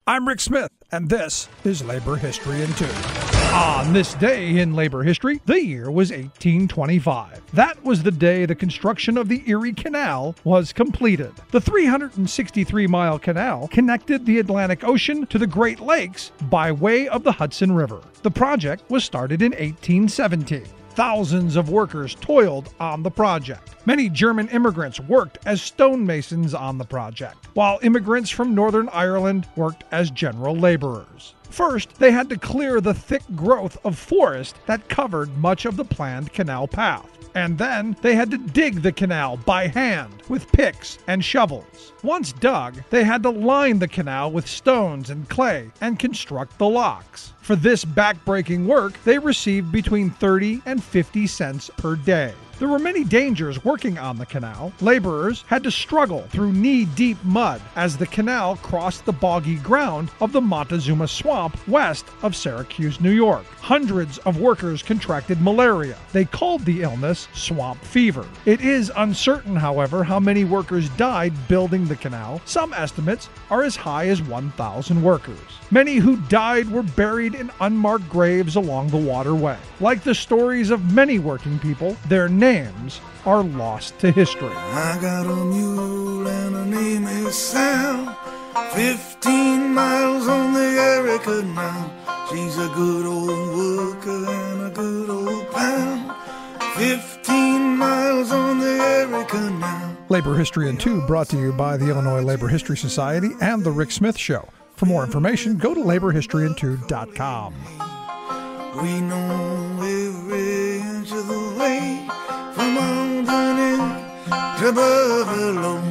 I'm Rick Smith, and this is Labor History in 2. On this day in labor history, the year was 1825. That was the day the construction of the Erie Canal was completed. The 363-mile canal connected the Atlantic Ocean to the Great Lakes by way of the Hudson River. The project was started in 1817. Thousands of workers toiled on the project. Many German immigrants worked as stonemasons on the project, while immigrants from Northern Ireland worked as general laborers. First, they had to clear the thick growth of forest that covered much of the planned canal path. And then they had to dig the canal by hand with picks and shovels. Once dug, they had to line the canal with stones and clay and construct the locks. For this backbreaking work, they received between 30 and 50 cents per day. There were many dangers working on the canal. Laborers had to struggle through knee-deep mud as the canal crossed the boggy ground of the Montezuma Swamp west of Syracuse, New York. Hundreds of workers contracted malaria. They called the illness swamp fever. It is uncertain, however, how many workers died building the canal. Some estimates are as high as 1,000 workers. Many who died were buried in unmarked graves along the waterway. Like the stories of many working people, their names are lost to history. I got a mule and her name is Sam. 15 miles on the Erie Canal. She's a good old worker and a good old pal. 15 miles on the Erie Canal. Labor History in 2 brought to you by the Illinois Labor History Society and The Rick Smith Show. For more information, go to laborhistoryin2.com. We know every inch of the way from Mountain Inn to Buffalo.